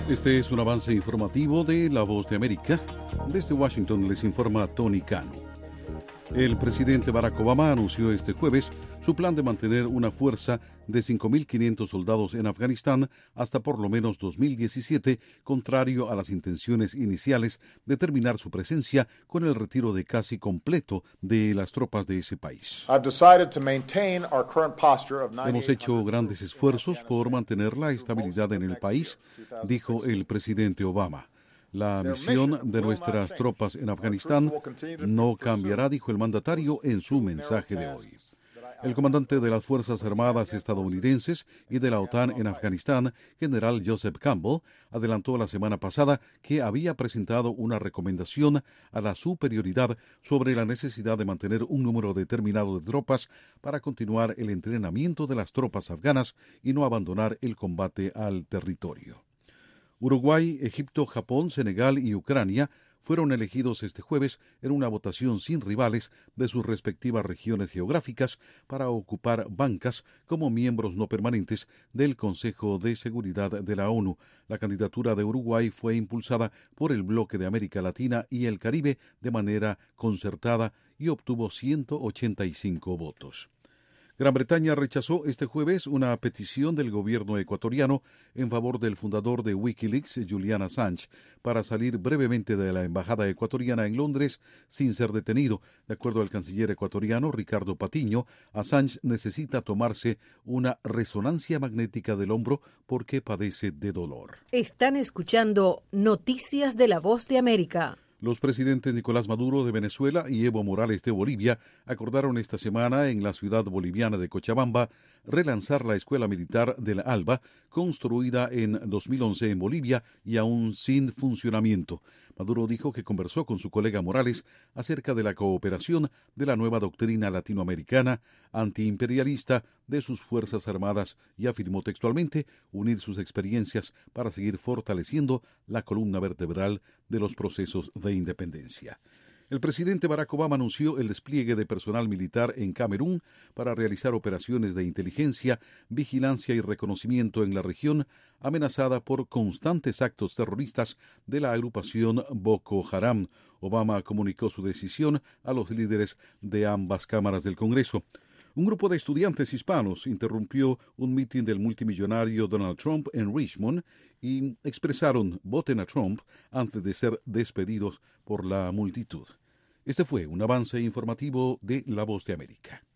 Este es un avance informativo de La Voz de América. Desde Washington les informa Tony Cano. El presidente Barack Obama anunció este jueves su plan de mantener una fuerza de 5.500 soldados en Afganistán hasta por lo menos 2017, contrario a las intenciones iniciales de terminar su presencia con el retiro de casi completo de las tropas de ese país. Hemos hecho grandes esfuerzos por mantener la estabilidad en el país, dijo el presidente Obama. La misión de nuestras tropas en Afganistán no cambiará, dijo el mandatario en su mensaje de hoy. El comandante de las Fuerzas Armadas estadounidenses y de la OTAN en Afganistán, general Joseph Campbell, adelantó la semana pasada que había presentado una recomendación a la superioridad sobre la necesidad de mantener un número determinado de tropas para continuar el entrenamiento de las tropas afganas y no abandonar el combate al territorio. Uruguay, Egipto, Japón, Senegal y Ucrania fueron elegidos este jueves en una votación sin rivales de sus respectivas regiones geográficas para ocupar bancas como miembros no permanentes del Consejo de Seguridad de la ONU. La candidatura de Uruguay fue impulsada por el bloque de América Latina y el Caribe de manera concertada y obtuvo 185 votos. Gran Bretaña rechazó este jueves una petición del gobierno ecuatoriano en favor del fundador de Wikileaks, Julian Assange, para salir brevemente de la embajada ecuatoriana en Londres sin ser detenido. De acuerdo al canciller ecuatoriano Ricardo Patiño, Assange necesita tomarse una resonancia magnética del hombro porque padece de dolor. Están escuchando Noticias de la Voz de América. Los presidentes Nicolás Maduro de Venezuela y Evo Morales de Bolivia acordaron esta semana en la ciudad boliviana de Cochabamba relanzar la Escuela Militar del ALBA, construida en 2011 en Bolivia y aún sin funcionamiento. Maduro dijo que conversó con su colega Morales acerca de la cooperación de la nueva doctrina latinoamericana antiimperialista de sus Fuerzas Armadas y afirmó textualmente unir sus experiencias para seguir fortaleciendo la columna vertebral de los procesos de independencia. El presidente Barack Obama anunció el despliegue de personal militar en Camerún para realizar operaciones de inteligencia, vigilancia y reconocimiento en la región amenazada por constantes actos terroristas de la agrupación Boko Haram. Obama comunicó su decisión a los líderes de ambas cámaras del Congreso. Un grupo de estudiantes hispanos interrumpió un mitin del multimillonario Donald Trump en Richmond y expresaron "voten a Trump" antes de ser despedidos por la multitud. Este fue un avance informativo de La Voz de América.